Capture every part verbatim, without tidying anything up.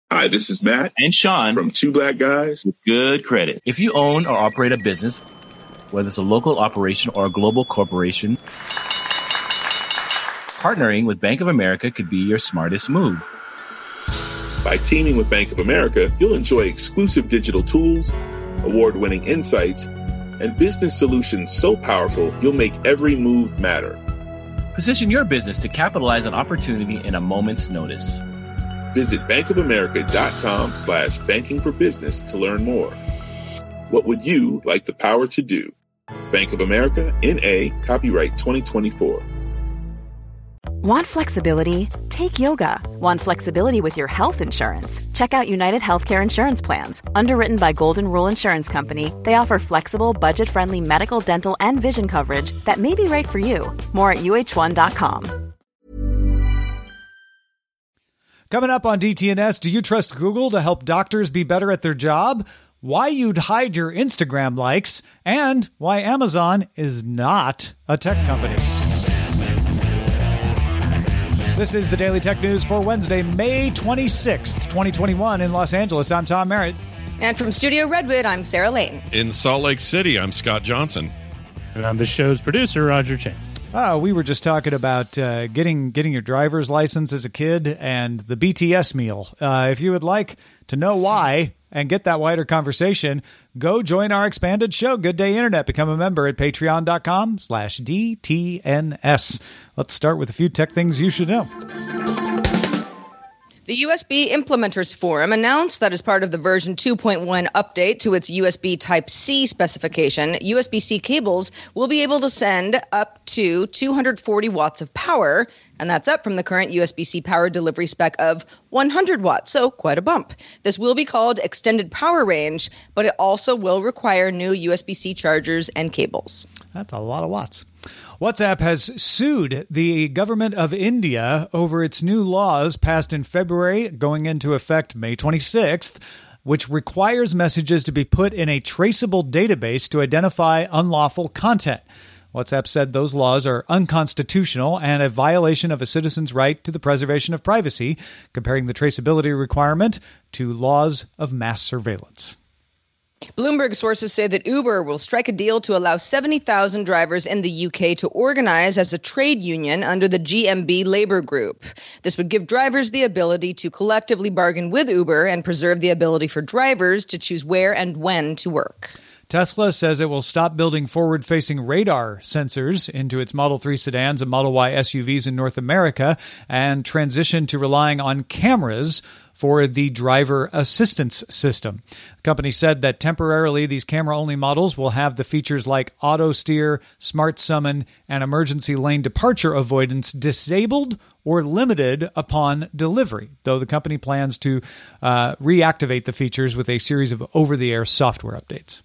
Hi, this is Matt and Sean from Two Black Guys with Good Credit. If you own or operate a business, whether it's a local operation or a global corporation, partnering with Bank of America could be your smartest move. By teaming with Bank of America, you'll enjoy exclusive digital tools, award-winning insights, and business solutions so powerful you'll make every move matter. Position your business to capitalize on opportunity in a moment's notice. Visit bankofamerica.com slash banking for business to learn more. What would you like the power to do? Bank of America, N A, copyright twenty twenty-four. Want flexibility? Take yoga. Want flexibility with your health insurance? Check out United Healthcare Insurance Plans. Underwritten by Golden Rule Insurance Company, they offer flexible, budget-friendly medical, dental, and vision coverage that may be right for you. More at U H one dot com. Coming up on D T N S, do you trust Google to help doctors be better at their job? Why you'd hide your Instagram likes, and why Amazon is not a tech company. This is the Daily Tech News for Wednesday, May twenty-sixth, twenty twenty-one in Los Angeles. I'm Tom Merritt. And from Studio Redwood, I'm Sarah Layton. In Salt Lake City, I'm Scott Johnson. And I'm the show's producer, Roger Chen. Uh, we were just talking about uh, getting getting your driver's license as a kid and the B T S meal. Uh, if you would like to know why and get that wider conversation, go join our expanded show, Good Day Internet. Become a member at patreon.com slash DTNS. Let's start with a few tech things you should know. The U S B Implementers Forum announced that as part of the version two point one update to its U S B Type-C specification, U S B-C cables will be able to send up to two hundred forty watts of power, and that's up from the current U S B-C power delivery spec of one hundred watts, so quite a bump. This will be called Extended Power Range, but it also will require new U S B-C chargers and cables. That's a lot of watts. WhatsApp has sued the government of India over its new laws passed in February, going into effect May twenty-sixth, which requires messages to be put in a traceable database to identify unlawful content. WhatsApp said those laws are unconstitutional and a violation of a citizen's right to the preservation of privacy, comparing the traceability requirement to laws of mass surveillance. Bloomberg sources say that Uber will strike a deal to allow seventy thousand drivers in the U K to organize as a trade union under the G M B labor group. This would give drivers the ability to collectively bargain with Uber and preserve the ability for drivers to choose where and when to work. Tesla says it will stop building forward-facing radar sensors into its Model three sedans and Model Y S U Vs in North America and transition to relying on cameras for the driver assistance system. The company said that temporarily these camera-only models will have the features like auto steer, smart summon, and emergency lane departure avoidance disabled or limited upon delivery, though the company plans to uh, reactivate the features with a series of over-the-air software updates.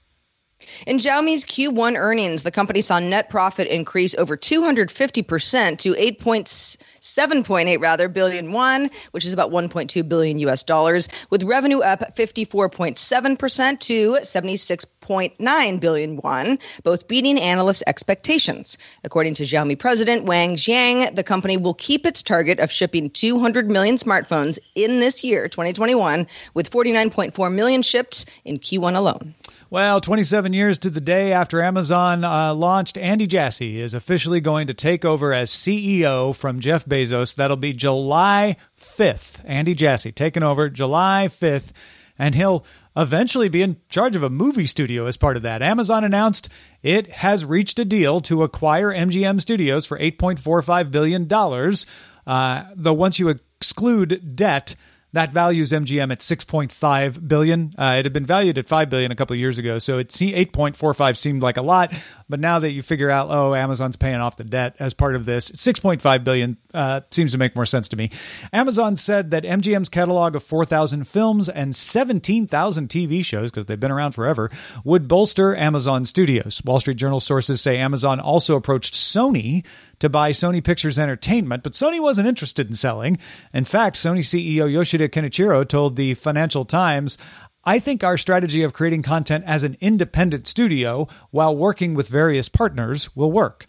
In Xiaomi's Q one earnings, the company saw net profit increase over two hundred fifty percent to eight point seven point eight rather billion won, which is about one point two billion U S dollars, with revenue up fifty-four point seven percent to seventy-six point nine billion won, both beating analysts' expectations. According to Xiaomi president Wang Xiang, the company will keep its target of shipping two hundred million smartphones in this year, twenty twenty-one, with forty-nine point four million shipped in Q one alone. Well, twenty-seven years to the day after Amazon uh, launched, Andy Jassy is officially going to take over as C E O from Jeff Bezos. That'll be July fifth. Andy Jassy taking over July fifth, and he'll eventually be in charge of a movie studio as part of that. Amazon announced it has reached a deal to acquire M G M Studios for eight point four five billion dollars. Uh, though once you exclude debt, that values M G M at six point five billion dollars. Uh, it had been valued at five billion dollars a couple of years ago, so it eight point four five seemed like a lot. But now that you figure out, oh, Amazon's paying off the debt as part of this, six point five billion dollars uh, seems to make more sense to me. Amazon said that M G M's catalog of four thousand films and seventeen thousand T V shows, because they've been around forever, would bolster Amazon Studios. Wall Street Journal sources say Amazon also approached Sony to buy Sony Pictures Entertainment, but Sony wasn't interested in selling. In fact, Sony C E O Yoshida Kenichiro told the Financial Times, "I think our strategy of creating content as an independent studio while working with various partners will work."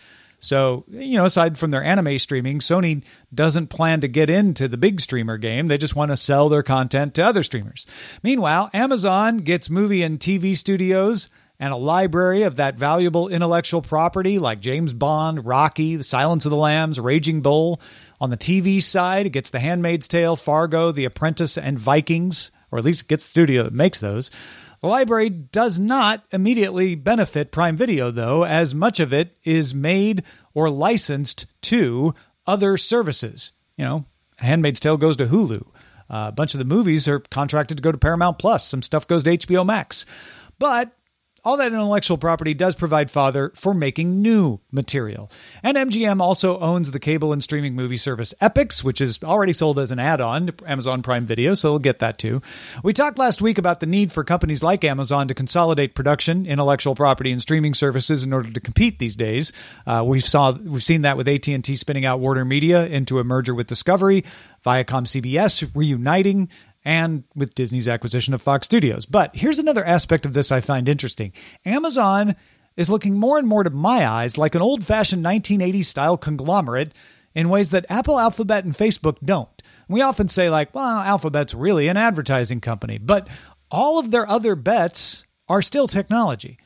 So, you know, aside from their anime streaming, Sony doesn't plan to get into the big streamer game. They just want to sell their content to other streamers. Meanwhile, Amazon gets movie and T V studios and a library of that valuable intellectual property like James Bond, Rocky, The Silence of the Lambs, Raging Bull. On the T V side, it gets The Handmaid's Tale, Fargo, The Apprentice, and Vikings, or at least it gets the studio that makes those. The library does not immediately benefit Prime Video, though, as much of it is made or licensed to other services. You know, Handmaid's Tale goes to Hulu. Uh, a bunch of the movies are contracted to go to Paramount Plus. Some stuff goes to H B O Max. But all that intellectual property does provide fodder for making new material. And M G M also owns the cable and streaming movie service Epix, which is already sold as an add-on to Amazon Prime Video, so they'll get that too. We talked last week about the need for companies like Amazon to consolidate production, intellectual property, and streaming services in order to compete these days. Uh, we've saw we've seen that with A T and T spinning out Warner Media into a merger with Discovery, Viacom C B S reuniting, and with Disney's acquisition of Fox Studios. But here's another aspect of this I find interesting. Amazon is looking more and more to my eyes like an old-fashioned nineteen eighties style conglomerate in ways that Apple, Alphabet, and Facebook don't. We often say like, well, Alphabet's really an advertising company, but all of their other bets are still technology.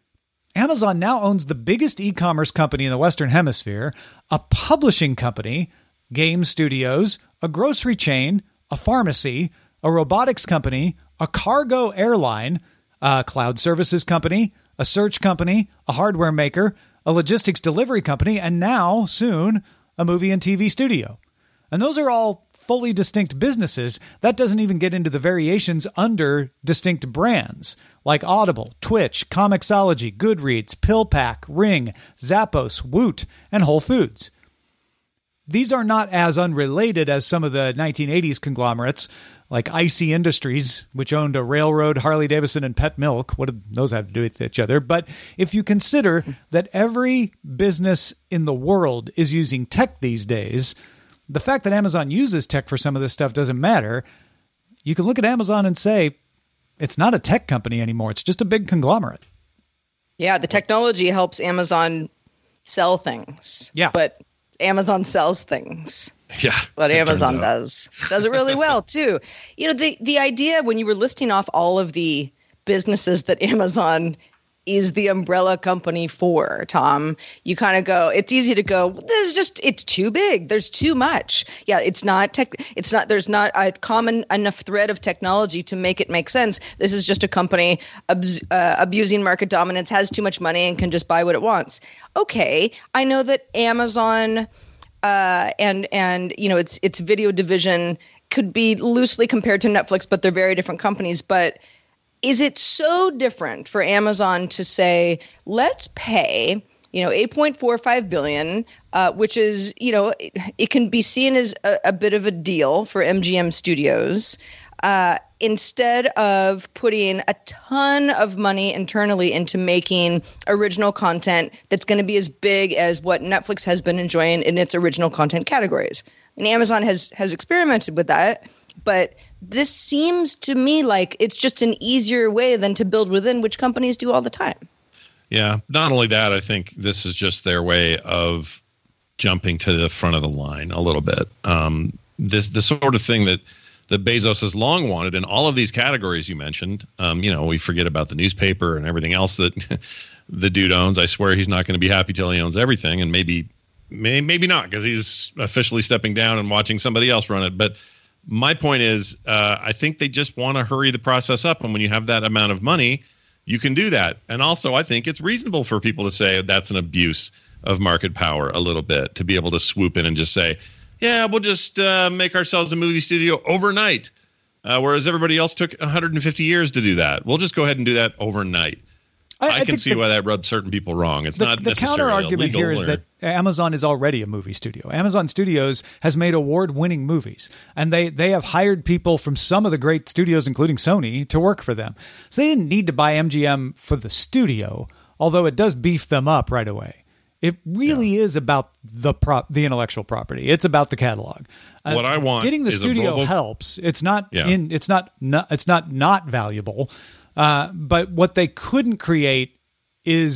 Amazon now owns the biggest e-commerce company in the Western Hemisphere, a publishing company, game studios, a grocery chain, a pharmacy, a robotics company, a cargo airline, a cloud services company, a search company, a hardware maker, a logistics delivery company, and now, soon, a movie and T V studio. And those are all fully distinct businesses. That doesn't even get into the variations under distinct brands, like Audible, Twitch, Comixology, Goodreads, PillPack, Ring, Zappos, Woot, and Whole Foods. These are not as unrelated as some of the nineteen eighties conglomerates, like I C Industries, which owned a railroad, Harley-Davidson, and Pet Milk. What do those have to do with each other? But if you consider that every business in the world is using tech these days, the fact that Amazon uses tech for some of this stuff doesn't matter. You can look at Amazon and say, it's not a tech company anymore. It's just a big conglomerate. Yeah, the technology helps Amazon sell things. Yeah. But Amazon sells things. Yeah. But Amazon does. Does it really well, too. You know, the, the idea when you were listing off all of the businesses that Amazon is the umbrella company for, Tom, you kind of go, it's easy to go, this is just, it's too big. There's too much. Yeah, it's not tech. It's not, there's not a common enough thread of technology to make it make sense. This is just a company abs- uh, abusing market dominance, has too much money and can just buy what it wants. Okay. I know that Amazon uh, and, and, you know, its, its video division could be loosely compared to Netflix, but they're very different companies. But is it so different for Amazon to say, let's pay, you know, eight point four five billion dollars, uh, which is, you know, it, it can be seen as a, a bit of a deal for M G M Studios, uh, instead of putting a ton of money internally into making original content that's going to be as big as what Netflix has been enjoying in its original content categories. And Amazon has has experimented with that, but this seems to me like it's just an easier way than to build within, which companies do all the time. Yeah. Not only that, I think this is just their way of jumping to the front of the line a little bit. Um, this the sort of thing that, that Bezos has long wanted in all of these categories you mentioned. Um, you know, we forget about the newspaper and everything else that the dude owns. I swear he's not going to be happy till he owns everything, and maybe may, maybe not because he's officially stepping down and watching somebody else run it. But my point is, uh, I think they just want to hurry the process up. And when you have that amount of money, you can do that. And also, I think it's reasonable for people to say that's an abuse of market power a little bit, to be able to swoop in and just say, yeah, we'll just uh, make ourselves a movie studio overnight. Uh, whereas everybody else took one hundred fifty years to do that. We'll just go ahead and do that overnight. I, I, I can see the, why that rubs certain people wrong. It's the, not the necessarily counter argument here or, is that Amazon is already a movie studio. Amazon Studios has made award-winning movies, and they they have hired people from some of the great studios, including Sony, to work for them. So they didn't need to buy M G M for the studio, although it does beef them up right away. It really yeah. is about the prop, the intellectual property. It's about the catalog. Uh, what I want getting the is studio a Volvo- helps. It's not yeah. in. It's not. not it's not not valuable. Uh, but what they couldn't create is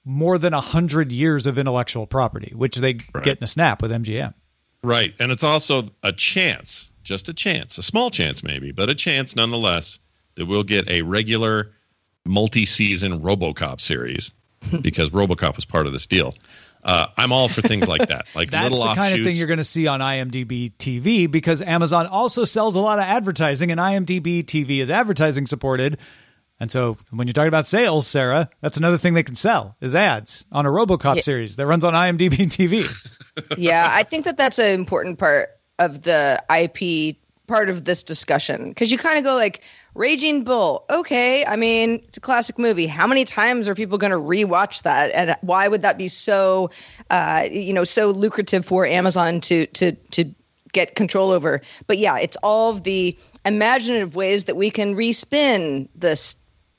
more than one hundred years of intellectual property, which they right. get in a snap with M G M. Right. And it's also a chance, just a chance, a small chance maybe, but a chance nonetheless, that we'll get a regular multi-season RoboCop series because RoboCop was part of this deal. Uh, I'm all for things like that, like That's little the offshoots. kind of thing you're going to see on IMDb T V because Amazon also sells a lot of advertising, and IMDb T V is advertising supported. And so when you're talking about sales, Sarah, that's another thing they can sell is ads on a RoboCop yeah. series that runs on IMDb T V. Yeah, I think that that's an important part of the I P part of this discussion because you kind of go like, Raging Bull. Okay. I mean, it's a classic movie. How many times are people going to rewatch that? And why would that be so, uh, you know, so lucrative for Amazon to, to, to get control over? But yeah, it's all of the imaginative ways that we can respin this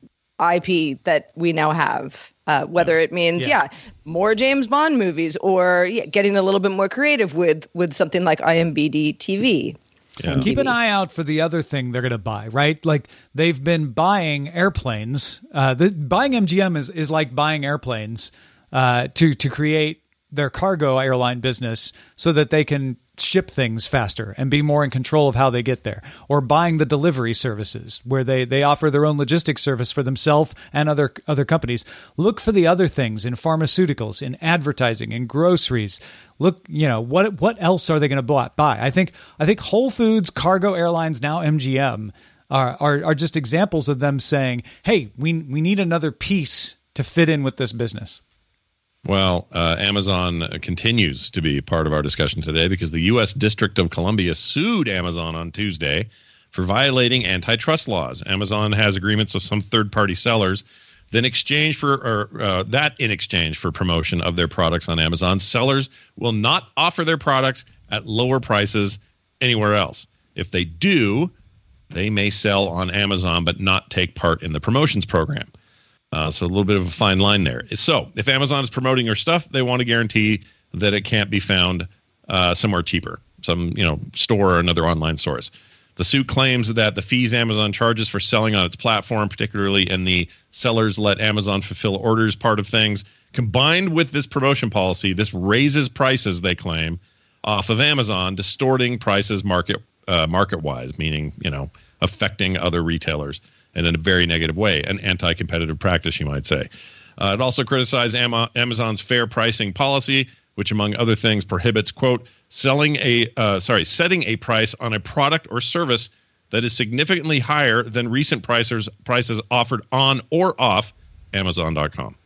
I P that we now have. Uh, whether it means, yeah. yeah, more James Bond movies or yeah, getting a little bit more creative with, with something like IMDb T V. Yeah. Keep an eye out for the other thing they're going to buy, right? Like they've been buying airplanes. Uh, the, buying M G M is, is like buying airplanes uh, to to create their cargo airline business so that they can ship things faster and be more in control of how they get there. Or buying the delivery services where they, they offer their own logistics service for themselves and other other companies. Look for the other things in pharmaceuticals, in advertising, in groceries. Look, you know, what what else are they going to buy? I think I think Whole Foods, Cargo Airlines, now M G M are, are are just examples of them saying, "Hey, we we need another piece to fit in with this business." Well, uh, Amazon continues to be part of our discussion today because the U S District of Columbia sued Amazon on Tuesday for violating antitrust laws. Amazon has agreements with some third-party sellers. Then, exchange for or uh, that in exchange for promotion of their products on Amazon, sellers will not offer their products at lower prices anywhere else. If they do, they may sell on Amazon but not take part in the promotions program. Uh, so a little bit of a fine line there. So if Amazon is promoting your stuff, they want to guarantee that it can't be found uh, somewhere cheaper, some you know store or another online source. The suit claims that the fees Amazon charges for selling on its platform, particularly in the sellers let Amazon fulfill orders part of things, combined with this promotion policy, this raises prices, they claim, off of Amazon, distorting prices market uh, market-wise, meaning you know affecting other retailers. And in a very negative way, an anti-competitive practice, you might say. Uh, it also criticized Am- Amazon's fair pricing policy, which, among other things, prohibits, quote, selling a uh, sorry, setting a price on a product or service that is significantly higher than recent prices prices offered on or off Amazon dot com.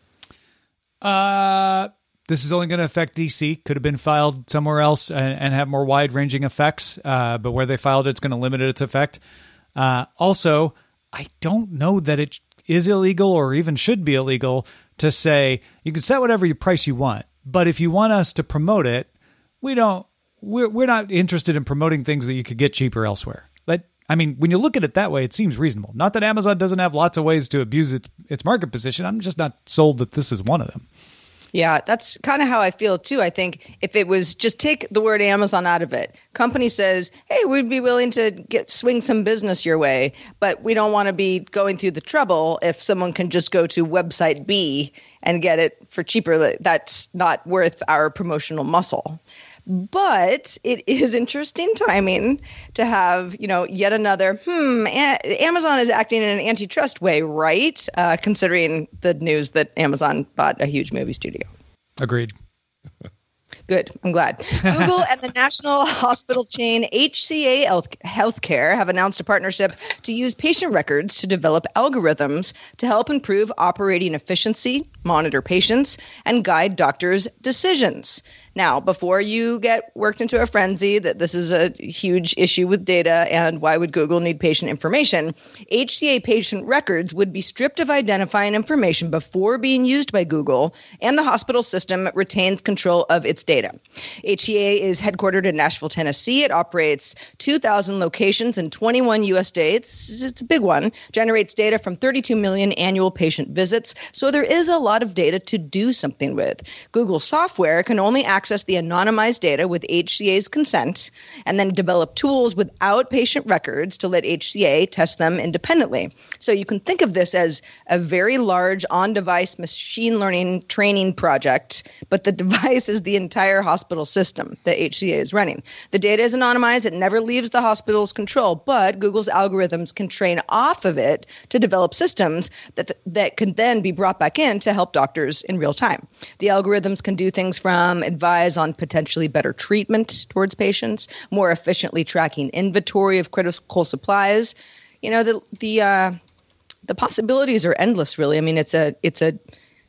Uh, this is only going to affect D C. Could have been filed somewhere else and, and have more wide-ranging effects, uh, but where they filed it, it's going to limit its effect. Uh, also. I don't know that it is illegal or even should be illegal to say you can set whatever you price you want, but if you want us to promote it, we don't. We're we're not interested in promoting things that you could get cheaper elsewhere. But I mean, when you look at it that way, it seems reasonable. Not that Amazon doesn't have lots of ways to abuse its its market position. I'm just not sold that this is one of them. Yeah, that's kind of how I feel, too. I think if it was just take the word Amazon out of it. Company says, hey, we'd be willing to get swing some business your way, but we don't want to be going through the trouble if someone can just go to website B and get it for cheaper. That's not worth our promotional muscle. But it is interesting timing to have, you know, yet another, hmm, a- Amazon is acting in an antitrust way, right? Uh, considering the news that Amazon bought a huge movie studio. Agreed. Good. I'm glad. Google and the national hospital chain H C A Healthcare have announced a partnership to use patient records to develop algorithms to help improve operating efficiency, monitor patients, and guide doctors' decisions. Now, before you get worked into a frenzy that this is a huge issue with data and why would Google need patient information, H C A patient records would be stripped of identifying information before being used by Google, and the hospital system retains control of its data. H C A is headquartered in Nashville, Tennessee. It operates two thousand locations in twenty-one U S states. It's a big one. Generates data from thirty-two million annual patient visits. So there is a lot of data to do something with. Google software can only access access the anonymized data with H C A's consent, and then develop tools without patient records to let H C A test them independently. So you can think of this as a very large on-device machine learning training project, but the device is the entire hospital system that H C A is running. The data is anonymized. It never leaves the hospital's control, but Google's algorithms can train off of it to develop systems that that can then be brought back in to help doctors in real time. The algorithms can do things from advise on potentially better treatment towards patients, more efficiently tracking inventory of critical supplies. You know, the the uh, the possibilities are endless, really. I mean, it's a it's a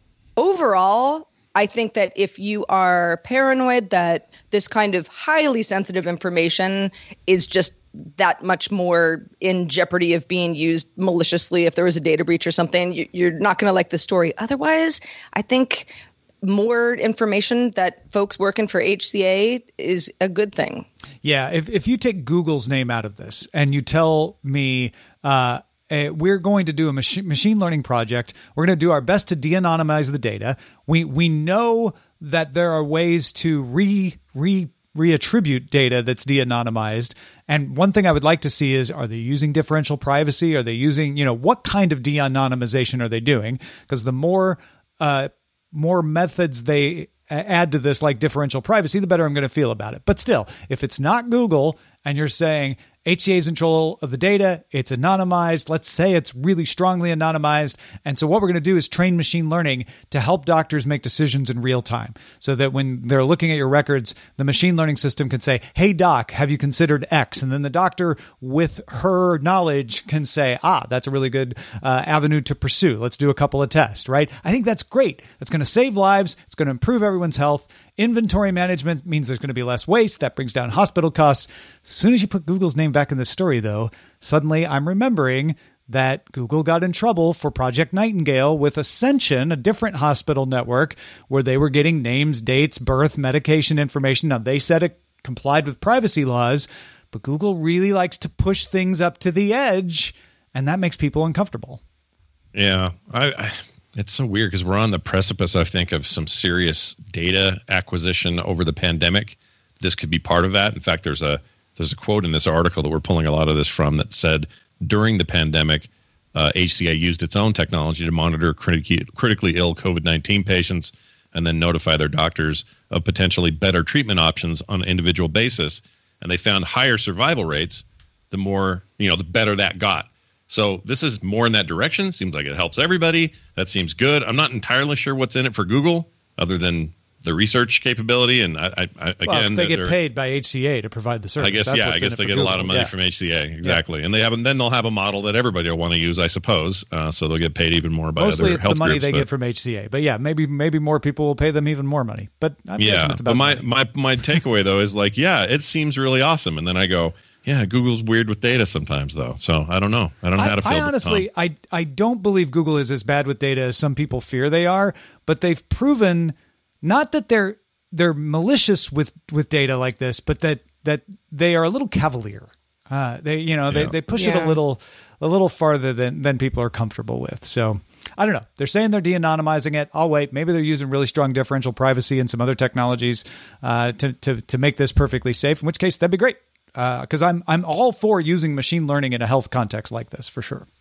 overall, I think that if you are paranoid that this kind of highly sensitive information is just that much more in jeopardy of being used maliciously if there was a data breach or something, you, you're not going to like the story. Otherwise, I think more information that folks working for H C A is a good thing. Yeah, if if you take Google's name out of this and you tell me uh, uh, we're going to do a machine machine learning project, we're going to do our best to de-anonymize the data. We we know that there are ways to re re reattribute data that's de-anonymized. And one thing I would like to see is, are they using differential privacy? Are they using, you know, what kind of de-anonymization are they doing? Because the more uh, more methods they add to this, like differential privacy, the better I'm going to feel about it. But still, if it's not Google and you're saying H C A is in control of the data, it's anonymized, let's say it's really strongly anonymized. And so what we're going to do is train machine learning to help doctors make decisions in real time so that when they're looking at your records, the machine learning system can say, hey, doc, have you considered X? And then the doctor with her knowledge can say, ah, that's a really good uh, avenue to pursue. Let's do a couple of tests, right? I think that's great. That's going to save lives. It's going to improve everyone's health. Inventory management means there's going to be less waste. That brings down hospital costs. As soon as you put Google's name back in this story, though, suddenly I'm remembering that Google got in trouble for Project Nightingale with Ascension, a different hospital network, where they were getting names, dates, birth, medication information. Now, they said it complied with privacy laws, but Google really likes to push things up to the edge, and that makes people uncomfortable. Yeah, I... I... It's so weird because we're on the precipice, I think, of some serious data acquisition over the pandemic. This could be part of that. In fact, there's a there's a quote in this article that we're pulling a lot of this from that said during the pandemic, uh, H C A used its own technology to monitor critically, critically ill COVID nineteen patients and then notify their doctors of potentially better treatment options on an individual basis. And they found higher survival rates the more, you know, the better that got. So this is more in that direction. Seems like it helps everybody. That seems good. I'm not entirely sure what's in it for Google other than the research capability. And I, I, I well, again, they get paid by H C A to provide the service. I guess, That's yeah, I guess they get Google. a lot of money yeah. from H C A. Exactly. Yeah. And they have, then they'll have a model that everybody will want to use, I suppose. Uh, so they'll get paid even more by Mostly other it's health the money groups, they but, get from H C A. But yeah, maybe maybe more people will pay them even more money. But I'm yeah, guessing it's about but my, money. my, my takeaway, though, is like, yeah, it seems really awesome. And then I go, yeah, Google's weird with data sometimes, though. So I don't know. I don't know how to feel. I honestly, I, I don't believe Google is as bad with data as some people fear they are, but they've proven not that they're they're malicious with, with data like this, but that that they are a little cavalier. Uh, they you know they, Yeah. they push Yeah. it a little a little farther than than people are comfortable with. So I don't know. They're saying they're de-anonymizing it. I'll wait. Maybe they're using really strong differential privacy and some other technologies uh, to to to make this perfectly safe. In which case, that'd be great. Because uh, I'm I'm all for using machine learning in a health context like this, for sure.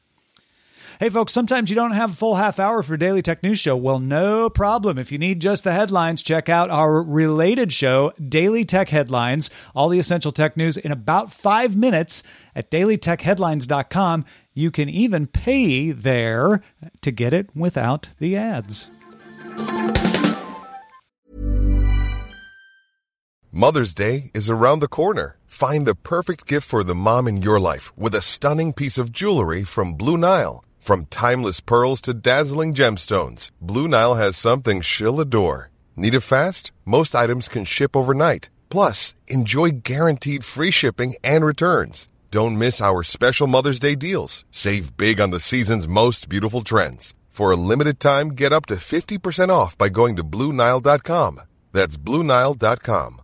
Hey, folks, sometimes you don't have a full half hour for Daily Tech News Show. Well, no problem. If you need just the headlines, check out our related show, Daily Tech Headlines, all the essential tech news in about five minutes at daily tech headlines dot com. You can even pay there to get it without the ads. Mother's Day is around the corner. Find the perfect gift for the mom in your life with a stunning piece of jewelry from Blue Nile. From timeless pearls to dazzling gemstones, Blue Nile has something she'll adore. Need it fast? Most items can ship overnight. Plus, enjoy guaranteed free shipping and returns. Don't miss our special Mother's Day deals. Save big on the season's most beautiful trends. For a limited time, get up to fifty percent off by going to blue nile dot com. That's blue nile dot com.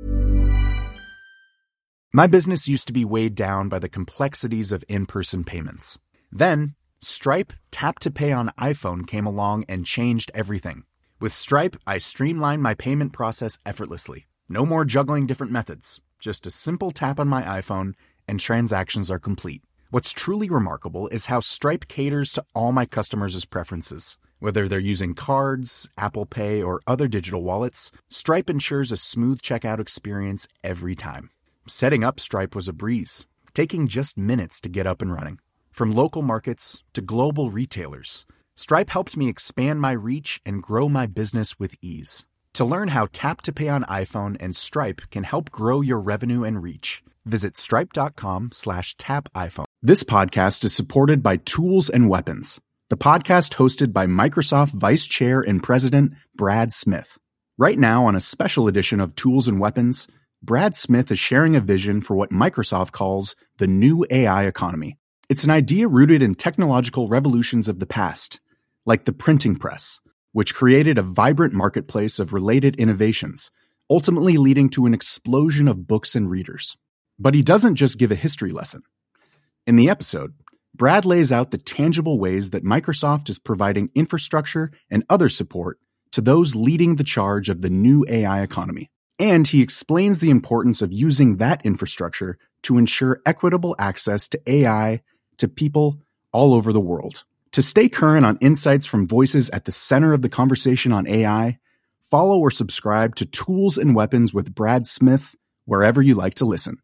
My business used to be weighed down by the complexities of in-person payments. Then, Stripe Tap to Pay on iPhone came along and changed everything. With Stripe, I streamline my payment process effortlessly. No more juggling different methods. Just a simple tap on my iPhone and transactions are complete. What's truly remarkable is how Stripe caters to all my customers' preferences. Whether they're using cards, Apple Pay, or other digital wallets, Stripe ensures a smooth checkout experience every time. Setting up Stripe was a breeze, taking just minutes to get up and running. From local markets to global retailers, Stripe helped me expand my reach and grow my business with ease. To learn how Tap to Pay on iPhone and Stripe can help grow your revenue and reach, visit stripe.com slash tap iPhone. This podcast is supported by Tools and Weapons, the podcast hosted by Microsoft Vice Chair and President Brad Smith. Right now, on a special edition of Tools and Weapons, Brad Smith is sharing a vision for what Microsoft calls the new A I economy. It's an idea rooted in technological revolutions of the past, like the printing press, which created a vibrant marketplace of related innovations, ultimately leading to an explosion of books and readers. But he doesn't just give a history lesson. In the episode, Brad lays out the tangible ways that Microsoft is providing infrastructure and other support to those leading the charge of the new A I economy. And he explains the importance of using that infrastructure to ensure equitable access to A I to people all over the world. To stay current on insights from voices at the center of the conversation on A I, follow or subscribe to Tools and Weapons with Brad Smith wherever you like to listen.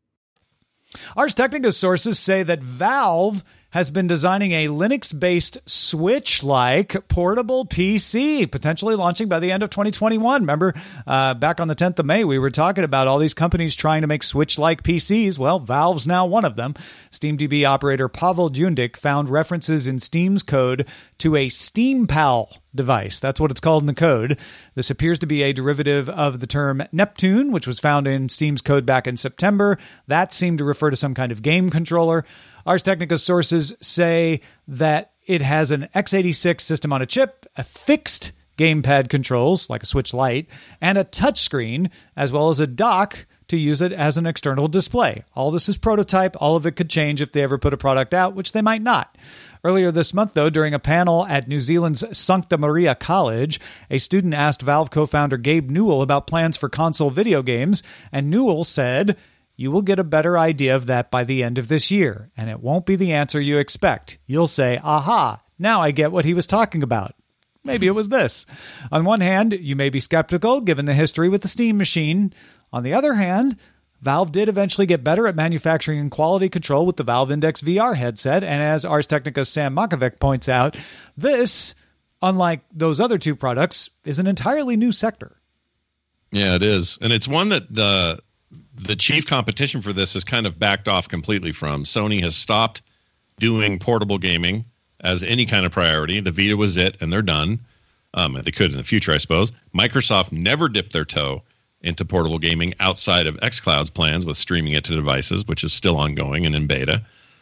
Ars Technica sources say that Valve has been designing a Linux-based Switch-like portable P C, potentially launching by the end of twenty twenty-one. Remember, uh, back on the tenth of May, we were talking about all these companies trying to make Switch-like P Cs. Well, Valve's now one of them. SteamDB operator Pavel Jundik found references in Steam's code to a SteamPal device. That's what it's called in the code. This appears to be a derivative of the term Neptune, which was found in Steam's code back in September. That seemed to refer to some kind of game controller. Ars Technica sources say that it has an x eighty-six system on a chip, a fixed gamepad controls, like a Switch Lite, and a touchscreen, as well as a dock to use it as an external display. All this is prototype. All of it could change if they ever put a product out, which they might not. Earlier this month, though, during a panel at New Zealand's Sancta Maria College, a student asked Valve co-founder Gabe Newell about plans for console video games, and Newell said, "You will get a better idea of that by the end of this year, and it won't be the answer you expect. You'll say, aha, now I get what he was talking about." Maybe it was this. On one hand, you may be skeptical given the history with the Steam machine. On the other hand, Valve did eventually get better at manufacturing and quality control with the Valve Index V R headset, and as Ars Technica's Sam Makovic points out, this, unlike those other two products, is an entirely new sector. Yeah, it is. And it's one that the the chief competition for this has kind of backed off completely from. Sony has stopped doing portable gaming as any kind of priority. The Vita was it, and they're done. Um, they could in the future, I suppose. Microsoft never dipped their toe into portable gaming outside of xCloud's plans with streaming it to devices, which is still ongoing and in beta.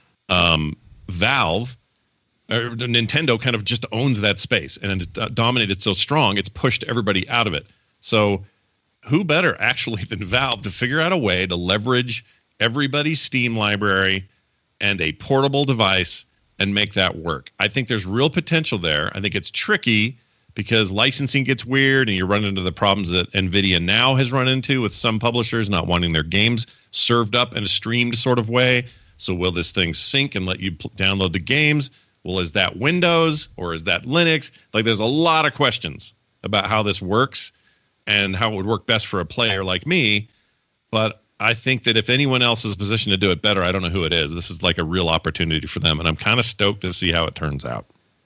Um, Valve, or Nintendo kind of just owns that space and it's dominated so strong, it's pushed everybody out of it. So who better actually than Valve to figure out a way to leverage everybody's Steam library and a portable device and make that work? I think there's real potential there. I think it's tricky because licensing gets weird and you run into the problems that NVIDIA now has run into with some publishers not wanting their games served up in a streamed sort of way. So will this thing sync and let you pl- download the games? Well, is that Windows or is that Linux? Like, there's a lot of questions about how this works and how it would work best for a player like me. But I think that if anyone else is positioned to do it better, I don't know who it is. This is like a real opportunity for them, and I'm kind of stoked to see how it turns out.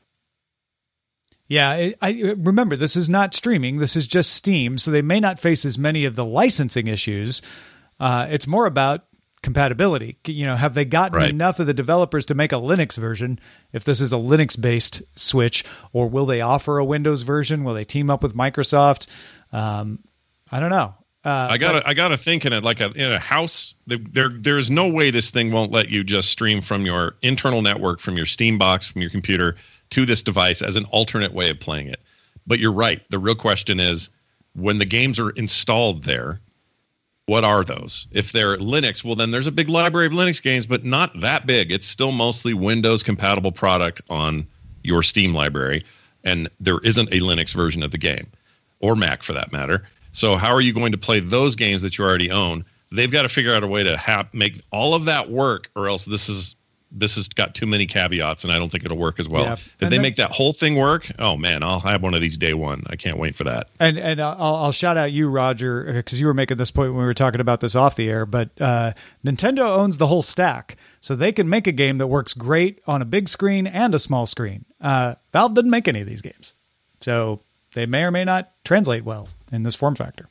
Yeah, I, I remember this is not streaming. This is just Steam, so they may not face as many of the licensing issues. Uh, it's more about compatibility. You know, have they gotten right. enough of the developers to make a Linux version if this is a Linux-based Switch, or will they offer a Windows version? Will they team up with Microsoft? Um, I don't know. Uh, I gotta, but, I gotta think in it like a in a house. There, there is no way this thing won't let you just stream from your internal network, from your Steam box, from your computer to this device as an alternate way of playing it. But you're right. The real question is, when the games are installed there, what are those? If they're Linux, well, then there's a big library of Linux games, but not that big. It's still mostly Windows compatible product on your Steam library. and there isn't a Linux version of the game, or Mac for that matter. So how are you going to play those games that you already own? They've got to figure out a way to have, make all of that work, or else this is this has got too many caveats, and I don't think it'll work as well. Yeah. If And they then- make that whole thing work, oh man, I'll have one of these day one. I can't wait for that. And and I'll, I'll shout out you, Roger, because you were making this point when we were talking about this off the air. But uh, Nintendo owns the whole stack, so they can make a game that works great on a big screen and a small screen. Uh, Valve doesn't make any of these games, so they may or may not translate well in this form factor.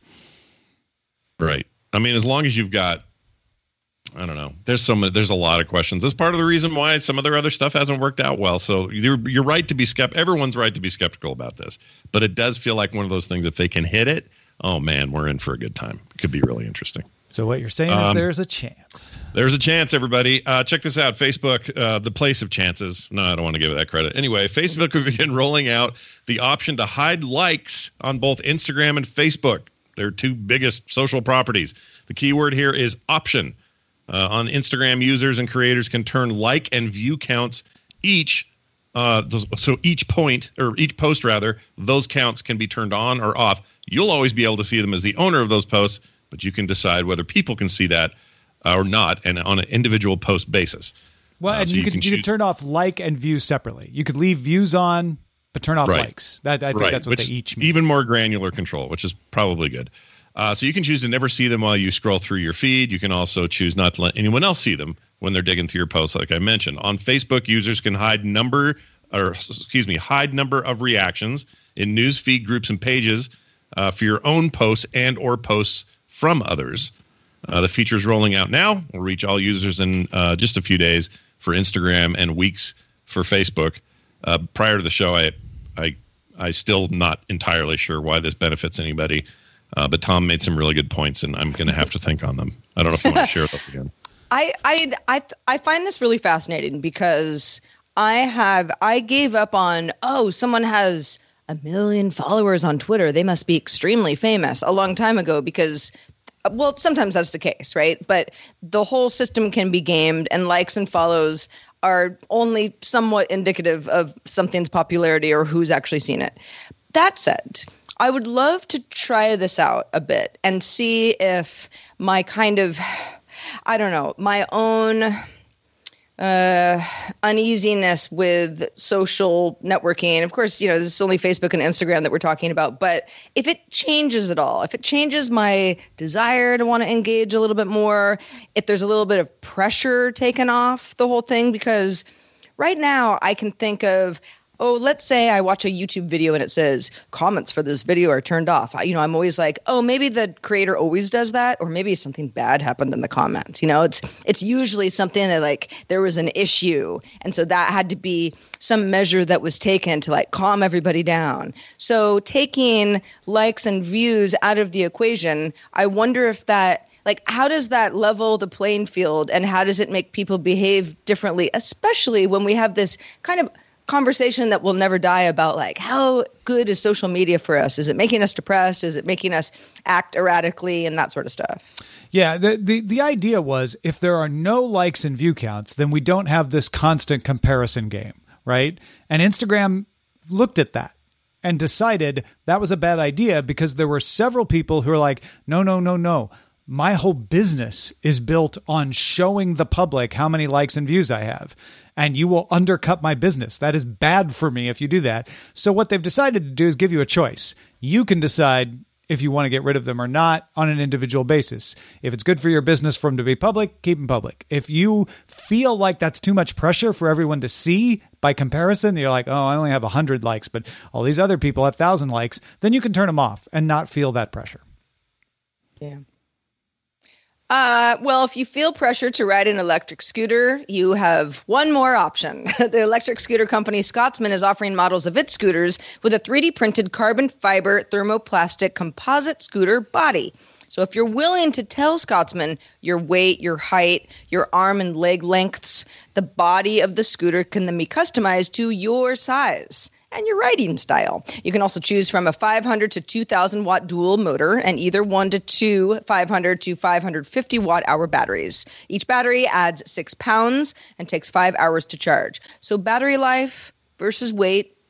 Right. I mean, as long as you've got, I don't know. There's some. There's a lot of questions. That's part of the reason why some of their other stuff hasn't worked out well. So you're you're right to be skeptical. Everyone's right to be skeptical about this, but it does feel like one of those things. If they can hit it, oh man, we're in for a good time. It could be really interesting. So what you're saying is Um, there's a chance. There's a chance, everybody. Uh, check this out. Facebook, uh, the place of chances. No, I don't want to give it that credit. Anyway, Facebook will begin rolling out the option to hide likes on both Instagram and Facebook. Their two biggest social properties. The keyword here is option. Uh, on Instagram, users and creators can turn like and view counts each. Uh, those, so each point, or each post rather, those counts can be turned on or off. You'll always be able to see them as the owner of those posts, but you can decide whether people can see that uh, or not, and on an individual post basis. Well, Uh, and so you, you could can you could choose- turn off like and view separately. You could leave views on, but turn off Right. likes. That I think Right, that's what which they each mean. even more granular control, which is probably good. Uh, so you can choose to never see them while you scroll through your feed. You can also choose not to let anyone else see them when they're digging through your posts, like I mentioned. On Facebook, users can hide number, or excuse me, hide number of reactions in news feed groups and pages uh, for your own posts and or posts from others. Uh, the feature is rolling out now. Will reach all users in uh, just a few days for Instagram and weeks for Facebook. Uh, prior to the show, I, I, I still not entirely sure why this benefits anybody. Uh, but Tom made some really good points, and I'm going to have to think on them. I don't know if you want to share them again. I I I I find this really fascinating because I have I gave up on, oh, someone has a million followers on Twitter, they must be extremely famous, a long time ago, because, well, sometimes that's the case, right? But the whole system can be gamed, and likes and follows are only somewhat indicative of something's popularity or who's actually seen it. That said, I would love to try this out a bit and see if my kind of, I don't know, my own uh, uneasiness with social networking. Of course, you know, this is only Facebook and Instagram that we're talking about, but if it changes at all, if it changes my desire to want to engage a little bit more, if there's a little bit of pressure taken off the whole thing, because right now I can think of, oh, let's say I watch a YouTube video and it says comments for this video are turned off. I, you know, I'm always like, oh, maybe the creator always does that, or maybe something bad happened in the comments. You know, it's it's usually something that like there was an issue, and so that had to be some measure that was taken to like calm everybody down. So taking likes and views out of the equation, I wonder if that, like, how does that level the playing field, and how does it make people behave differently, especially when we have this kind of conversation that will never die about, like, how good is social media for us? Is it making us depressed? Is it making us act erratically and that sort of stuff? Yeah, the, the the idea was if there are no likes and view counts, then we don't have this constant comparison game, right? And Instagram looked at that and decided that was a bad idea because there were several people who were like, no, no, no, no. My whole business is built on showing the public how many likes and views I have, and you will undercut my business. That is bad for me if you do that. So what they've decided to do is give you a choice. You can decide if you want to get rid of them or not on an individual basis. If it's good for your business for them to be public, keep them public. If you feel like that's too much pressure for everyone to see by comparison, you're like, oh, I only have one hundred likes, but all these other people have one thousand likes, then you can turn them off and not feel that pressure. Yeah. Uh, well, if you feel pressure to ride an electric scooter, you have one more option. The electric scooter company Scotsman is offering models of its scooters with a three D printed carbon fiber thermoplastic composite scooter body. So if you're willing to tell Scotsman your weight, your height, your arm and leg lengths, the body of the scooter can then be customized to your size and your riding style. You can also choose from a five hundred to two thousand watt dual motor and either one to two five hundred to five hundred fifty watt hour batteries. Each battery adds six pounds and takes five hours to charge. So battery life versus weight,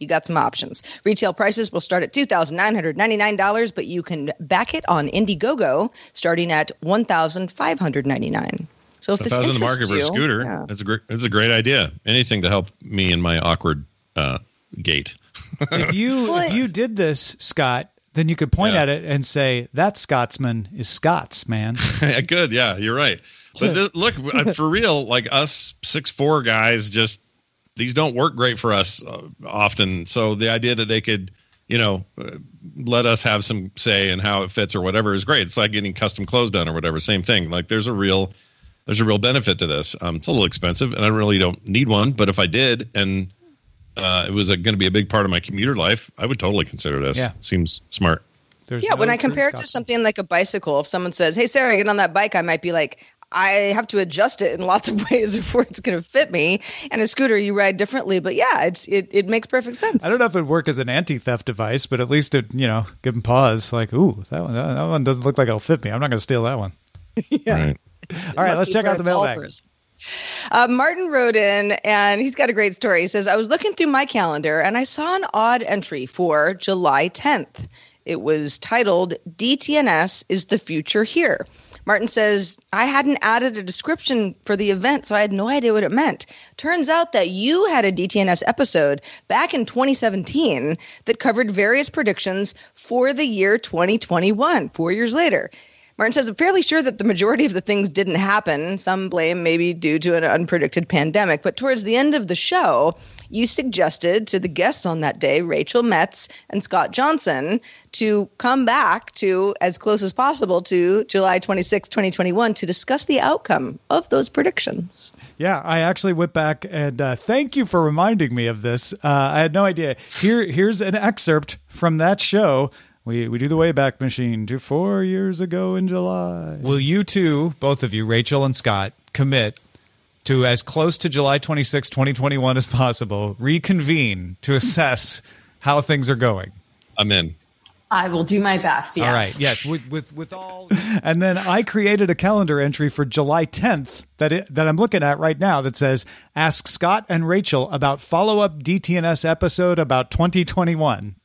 you got some options. Retail prices will start at two thousand nine hundred ninety-nine dollars, but you can back it on Indiegogo starting at one thousand five hundred ninety-nine dollars. So if, if this I was in the interests market for a you, scooter, yeah. that's a great, that's a great idea. Anything to help me in my awkward uh, gait. If you Well, if you did this, Scott, then you could point Yeah. at it and say, that Scotsman is Scots, man. Good, yeah, you're right. But th- look, for real, like us six foot four guys, just these don't work great for us uh, often. So the idea that they could, you know, uh, let us have some say in how it fits or whatever is great. It's like getting custom clothes done or whatever. Same thing. Like there's a real, there's a real benefit to this. Um, it's a little expensive, and I really don't need one. But if I did, and uh, it was going to be a big part of my commuter life, I would totally consider this. Yeah. Seems smart. There's Yeah, no when I true compare it to Scotsman. something like a bicycle, if someone says, hey, Sarah, get on that bike, I might be like, I have to adjust it in lots of ways before it's going to fit me. And a scooter, you ride differently. But yeah, it's it, it makes perfect sense. I don't know if it'd work as an anti-theft device, but at least it, you know, give them pause. Like, ooh, that one, that, that one doesn't look like it'll fit me. I'm not going to steal that one. Yeah. Right. All right, Lucky let's check for out a the tall mailbag. person. Uh, Martin wrote in, and he's got a great story. He says, I was looking through my calendar, and I saw an odd entry for July tenth. It was titled, D T N S is the future here. Martin says, I hadn't added a description for the event, so I had no idea what it meant. Turns out that you had a D T N S episode back in twenty seventeen that covered various predictions for the year twenty twenty-one, four years later. Martin says, I'm fairly sure that the majority of the things didn't happen. Some blame maybe due to an unpredicted pandemic. But towards the end of the show, you suggested to the guests on that day, Rachel Metz and Scott Johnson, to come back to as close as possible to July twenty-sixth, twenty twenty-one to discuss the outcome of those predictions. Yeah, I actually went back and uh, thank you for reminding me of this. Uh, I had no idea. Here, here's an excerpt from that show. We we do the Wayback Machine to four years ago in July. Will you two, both of you, Rachel and Scott, commit to as close to July twenty-sixth, twenty twenty-one as possible, reconvene to assess how things are going? I'm in. I will do my best, yes. All right, yes, with with with all. And then I created a calendar entry for July tenth that it, that I'm looking at right now that says, ask Scott and Rachel about follow-up D T N S episode about twenty twenty-one.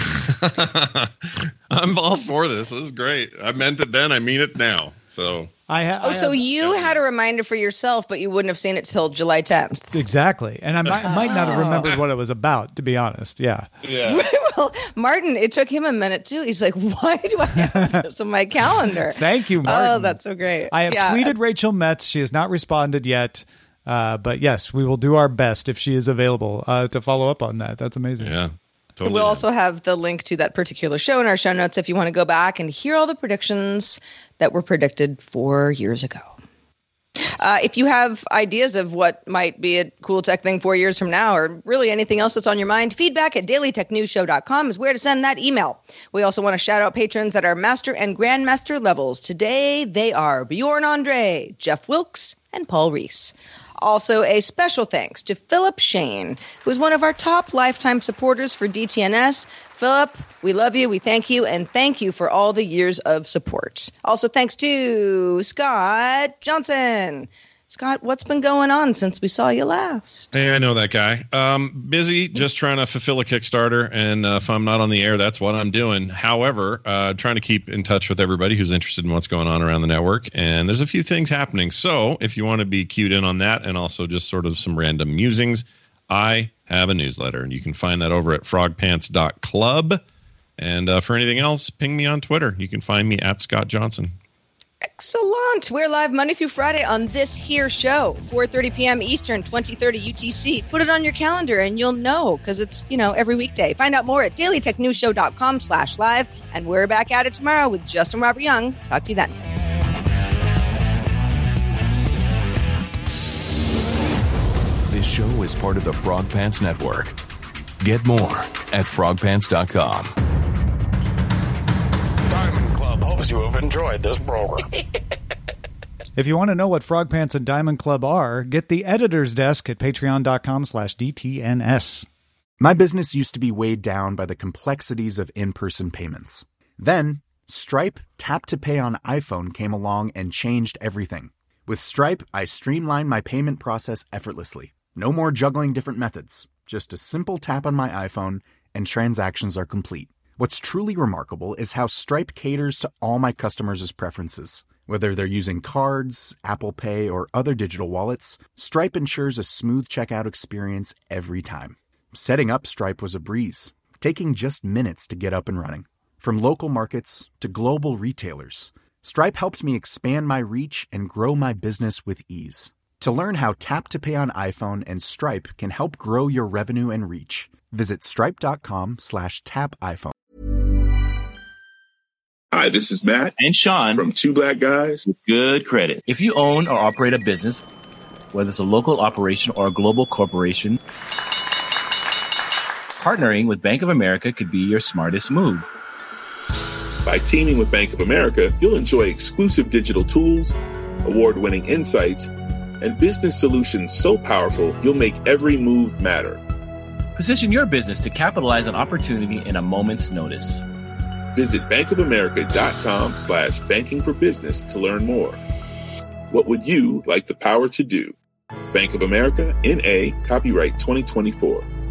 I'm all for this. This is great. I meant it then. I mean it now. So I ha- Oh, I so have- you had a reminder for yourself, but you wouldn't have seen it till July tenth. Exactly. And I might, might not have remembered what it was about, to be honest. Yeah. yeah. Well, Martin, it took him a minute too. He's like, why do I have this on my calendar? Thank you, Martin. Oh, that's so great. I have Yeah. tweeted Rachel Metz. She has not responded yet. Uh, but yes, we will do our best if she is available uh, to follow up on that. That's amazing. Yeah. Totally. We'll also have the link to that particular show in our show notes if you want to go back and hear all the predictions that were predicted four years ago. Uh, if you have ideas of what might be a cool tech thing four years from now, or really anything else that's on your mind, feedback at daily tech news show dot com is where to send that email. We also want to shout out patrons at our master and grandmaster levels. Today, they are Bjorn Andre, Jeff Wilkes, and Paul Reese. Also, a special thanks to Philip Shane, who is one of our top lifetime supporters for D T N S. Philip, we love you, we thank you, and thank you for all the years of support. Also, thanks to Scott Johnson. Scott, what's been going on since we saw you last? Hey, I know that guy. Um, busy, just trying to fulfill a Kickstarter, and uh, if I'm not on the air, that's what I'm doing. However, uh, trying to keep in touch with everybody who's interested in what's going on around the network, and there's a few things happening. So if you want to be cued in on that, and also just sort of some random musings, I have a newsletter, and you can find that over at frog pants dot club. And uh, for anything else, ping me on Twitter. You can find me at Scott Johnson. Excellent. We're live Monday through Friday on this here show, four thirty p.m. Eastern, twenty thirty U T C. Put it on your calendar and you'll know because it's, you know, every weekday. Find out more at daily tech news show dot com slash live. And we're back at it tomorrow with Justin Robert Young. Talk to you then. This show is part of the Frog Pants Network. Get more at frog pants dot com. Diamond Club hopes you have enjoyed this program. If you want to know what Frog Pants and Diamond Club are, get the editor's desk at patreon dot com slash D T N S. My business used to be weighed down by the complexities of in-person payments. Then, Stripe Tap to Pay on iPhone came along and changed everything. With Stripe, I streamlined my payment process effortlessly. No more juggling different methods. Just a simple tap on my iPhone and transactions are complete. What's truly remarkable is how Stripe caters to all my customers' preferences. Whether they're using cards, Apple Pay, or other digital wallets, Stripe ensures a smooth checkout experience every time. Setting up Stripe was a breeze, taking just minutes to get up and running. From local markets to global retailers, Stripe helped me expand my reach and grow my business with ease. To learn how Tap to Pay on iPhone and Stripe can help grow your revenue and reach, visit stripe.com slash tap iPhone. Hi, this is Matt and Sean from Two Black Guys with Good Credit. If you own or operate a business, whether it's a local operation or a global corporation, partnering with Bank of America could be your smartest move. By teaming with Bank of America, you'll enjoy exclusive digital tools, award-winning insights, and business solutions so powerful you'll make every move matter. Position your business to capitalize on opportunity in a moment's notice. Visit bankofamerica.com slash banking for business to learn more. What would you like the power to do? Bank of America, N A, copyright twenty twenty-four.